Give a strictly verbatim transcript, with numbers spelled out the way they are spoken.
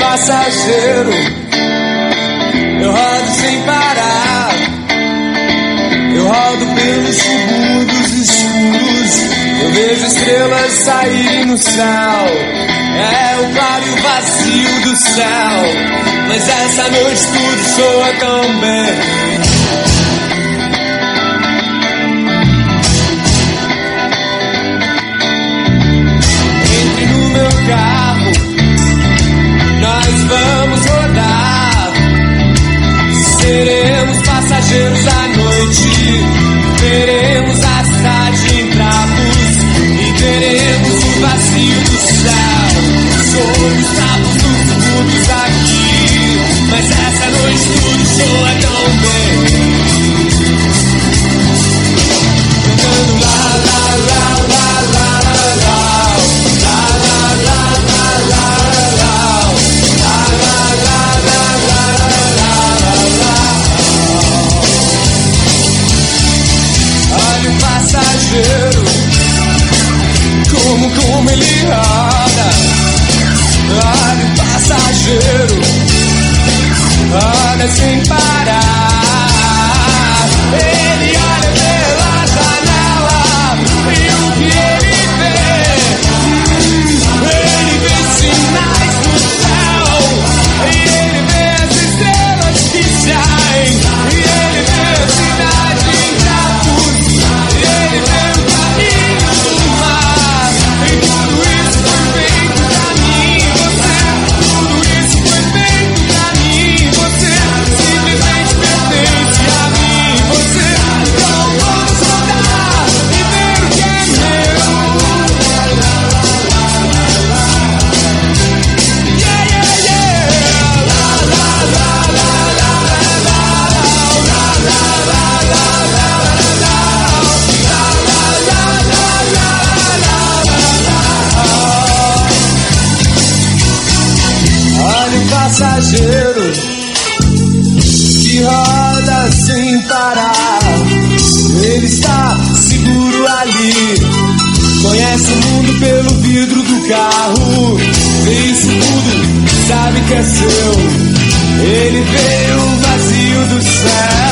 passageiro, eu rodo sem parar. Eu rodo pelos subúrbios escuros, eu vejo estrelas saírem no céu. É o claro e o vazio do céu, mas essa noite tudo soa tão bem. Entre no meu carro, nós vamos rodar. Seremos passageiros à noite, veremos a cidade em trapos e veremos o vazio do céu. Somos trapos dos subúrbios aqui, mas essa noite tudo soa tão bem. Cantando lá, lá, lá, lá, lá, lá, lá, lá, lá, lá, lá, lá, lá, olha o passageiro, como, como ele roda. Olha o passageiro, roda sem parar. Ele olha pela janela e o que ele vê? Hum, ele vê sinais no céu, e ele vê as estrelas que saem, e ele vê a cidade em trapos, e ele vê o caminho do mar. E tudo isso foi feito pra mim e você. Tudo isso foi feito pra mim e você. Simplesmente pertence a mim e você. Então vamos rodar e ver o que é meu. Yeah, yeah, yeah. La, la, la, la, la, la, la, la, la, la, olha o passageiro que roda sem parar. Ele está seguro ali, conhece o mundo pelo vidro do carro. Vê isso tudo, sabe que é seu. Ele vê o vazio do céu.